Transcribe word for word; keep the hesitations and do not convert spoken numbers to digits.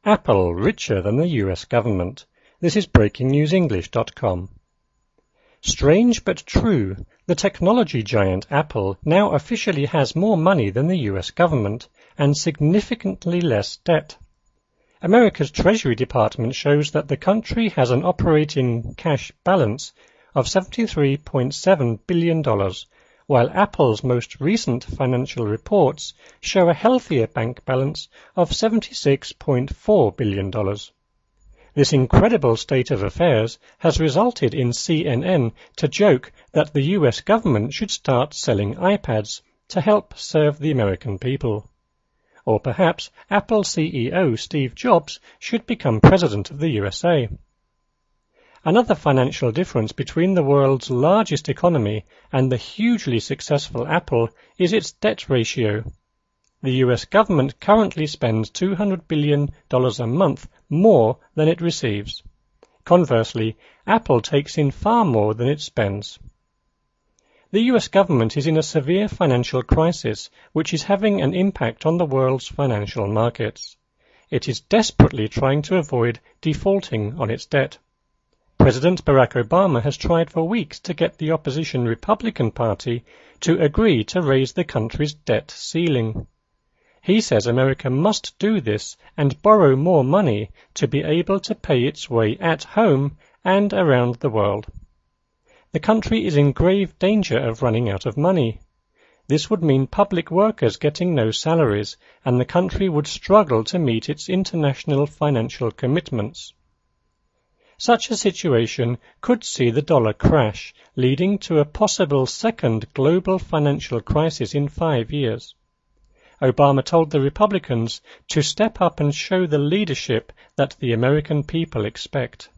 Apple richer than the U S government. This is breaking news english dot com. Strange but true, the technology giant Apple now officially has more money than the U S government and significantly less debt. America's Treasury Department shows that the country has an operating cash balance of seventy-three point seven billion dollars, while Apple's most recent financial reports show a healthier bank balance of seventy-six point four billion dollars. This incredible state of affairs has resulted in C N N to joke that the U S government should start selling iPads to help serve the American people. Or perhaps Apple C E O Steve Jobs should become president of the U S A. Another financial difference between the world's largest economy and the hugely successful Apple is its debt ratio. The U S government currently spends two hundred billion dollars a month more than it receives. Conversely, Apple takes in far more than it spends. The U S government is in a severe financial crisis, which is having an impact on the world's financial markets. It is desperately trying to avoid defaulting on its debt. President Barack Obama has tried for weeks to get the opposition Republican Party to agree to raise the country's debt ceiling. He says America must do this and borrow more money to be able to pay its way at home and around the world. The country is in grave danger of running out of money. This would mean public workers getting no salaries, and the country would struggle to meet its international financial commitments. Such a situation could see the dollar crash, leading to a possible second global financial crisis in five years. Obama told the Republicans to step up and show the leadership that the American people expect.